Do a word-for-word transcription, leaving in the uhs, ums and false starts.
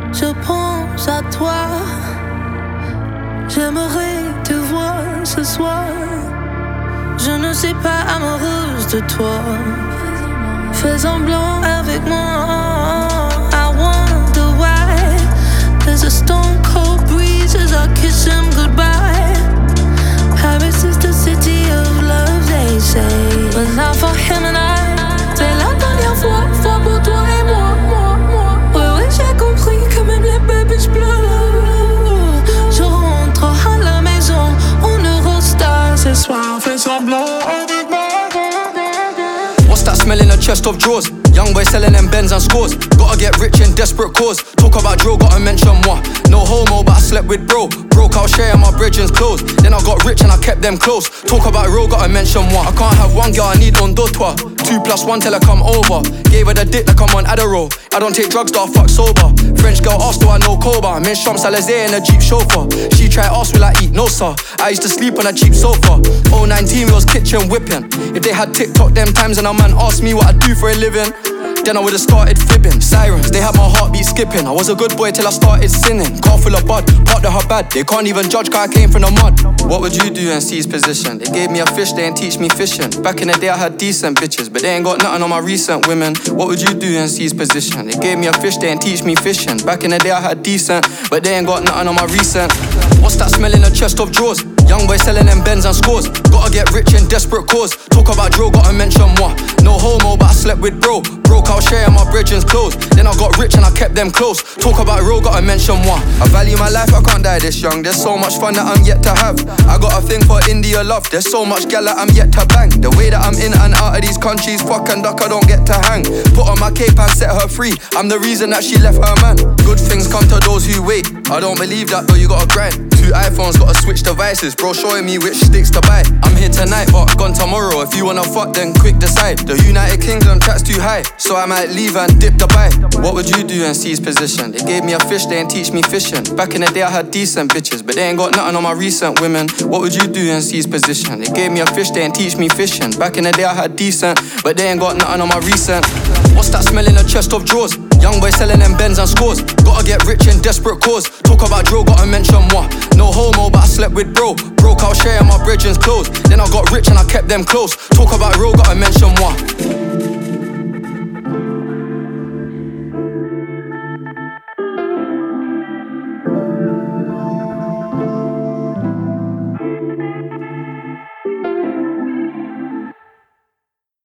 je pense à toi. J'aimerais te voir ce soir. Je ne suis pas amoureuse de toi. Fais semblant avec moi. I wonder why there's a stone cold breeze as I kiss him goodbye. Paris is the city of love, they say, but not for him and I. C'est la dernière fois, fois pour toi et moi, moi, moi. Ouais, ouais, j'ai compris que même les bébés pleurent. Je rentre à la maison, on Eurostar ce soir. Fais semblant avec moi. What's that smell in the chest of drawers? Young boy selling them Benz and scores. Gotta get rich in desperate cause. Talk about drill, gotta mention moi. No homo, but I slept with bro. Broke out sharing my bridges clothes. Then I got rich and I kept them close. Talk about real, gotta mention moi. I can't have one girl, I need on deux trois. Two plus one till I come over. Gave her the dick like I'm on Adderall. I don't take drugs, though I fuck sober. French girl asked, do I know Koba? I'm in Champs-Élysées in a Jeep chauffeur. She try ask, will I eat? No sir. I used to sleep on a cheap sofa. oh nineteen, we was kitchen whipping. If they had TikTok them times and a man asked me what I do for a living, then I would've started fibbing. Sirens, they had my heartbeat skipping. I was a good boy till I started sinning. Car full of bud, part of her bad. They can't even judge cause I came from the mud. What would you do in C's position? They gave me a fish, they ain't teach me fishing. Back in the day I had decent bitches, but they ain't got nothing on my recent women. What would you do in C's position? They gave me a fish, they ain't teach me fishing. Back in the day I had decent, but they ain't got nothing on my recent. What's that smell in the chest of drawers? Young boy selling them Benz and scores. Gotta get rich in desperate cause. Talk about drill, gotta mention moi. No homo, but I slept with bro. Broke out sharing my bridges clothes. Then I got rich and I kept them close. Talk about real, gotta mention moi. I value my life, I can't die this young. There's so much fun that I'm yet to have. I got a thing for India love. There's so much gal that I'm yet to bang. The way that I'm in and out of these countries, fuck and duck, I don't get to hang. Put on my cape and set her free. I'm the reason that she left her man. Good things come to those who wait. I don't believe that though, you gotta grind. Two iPhones, gotta switch devices. Bro showing me which sticks to buy. I'm here tonight, but gone tomorrow. If you wanna fuck, then quick decide. The United Kingdom track's too high, so I might leave and dip the buy. What would you do in C's position? They gave me a fish, they ain't teach me fishing. Back in the day I had decent bitches, but they ain't got nothing on my recent women. What would you do in C's position? They gave me a fish, they ain't teach me fishing. Back in the day I had decent, but they ain't got nothing on my recent. What's that smell in the chest of drawers? Young boy selling them Benz and scores. Gotta get rich in desperate cause. Talk about drill, gotta mention moi. No homo, but I slept with bro. Broke out sharing my bridges clothes. Then I got rich and I kept them close. Talk about real, gotta mention moi.